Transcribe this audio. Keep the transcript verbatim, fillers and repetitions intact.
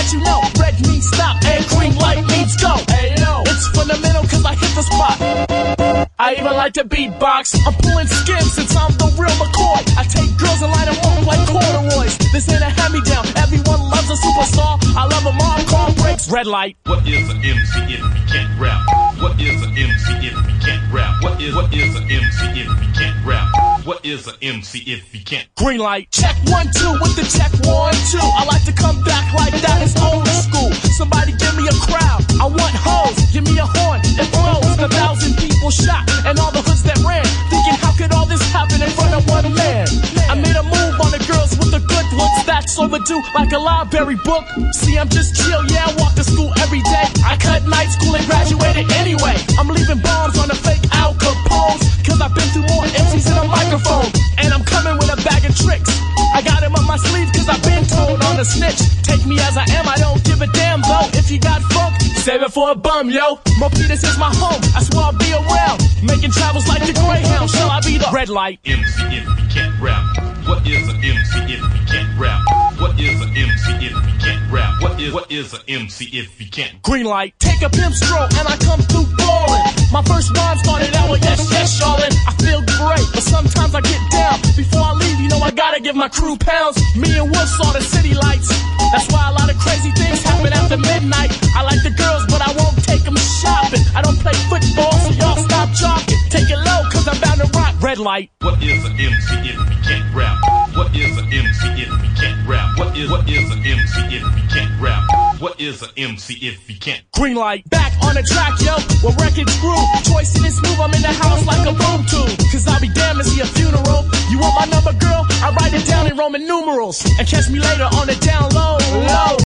let you know. Red means stop and green light means go. Hey yo, it's fundamental cause I hit the spot. I even like to beatbox. I'm pulling skin since I'm the real McCoy. I take girls and line them up like corduroys. This ain't a hand-me-down. Everyone loves a superstar. I love them all. Call breaks. Red light. What is an M C if you can't rap? What is an M C if you can't rap? What is what is an M C if you can't rap? What is an M C if you can't? Green light. Check one, two with the check one, two. I like to come back like that. It's old school. Somebody give me a crowd. I want hoes. Give me a horn. It blows. A thousand people shot and all the hoods that ran. Thinking how could all this happen in front of one man? I made a move on the girls with the good looks. That's overdue like a library book. See, I'm just chill. Yeah, I walk to school every day. I cut night school and graduated anyway. I'm leaving bombs on the fake Al Capones. Cause I've been through more M Cs than a microphone. And I'm coming with a bag of tricks. I got him up my sleeve cause I've been told on a snitch. Take me as I am, I don't give a damn though. If you got funk, save it for a bum, yo. Mopitas is my home, I swear I'll be around. Making travels like the Greyhound, shall I be the red light? M C if you can't rap. What is an M C if you can't rap? What is an M C if you can't rap? What is what is an M C if you can't? Green light. Take a pimp stroll and I come through ballin'. My first rhyme started out with yes, yes, y'allin'. I feel great, but sometimes I get down. Before I leave, you know I gotta give my crew pounds. Me and Wolf saw the city lights. That's why a lot of crazy things happen after midnight. I like the girls, but I won't take them shopping. I don't play football, so y'all stop jogging. Take it low, cause I'm bound to rock. Red light. What is an M C if you can't rap? What is an M C if you can't rap? What is what is an M C if you can't rap? What is an M C if you can't? Green light. Back on the track, yo, where records grew. Choice in this move, I'm in the house like a boom tube. Cause I'll be damned to see a funeral. You want my number, girl? I write it down in Roman numerals. And catch me later on the down low, low.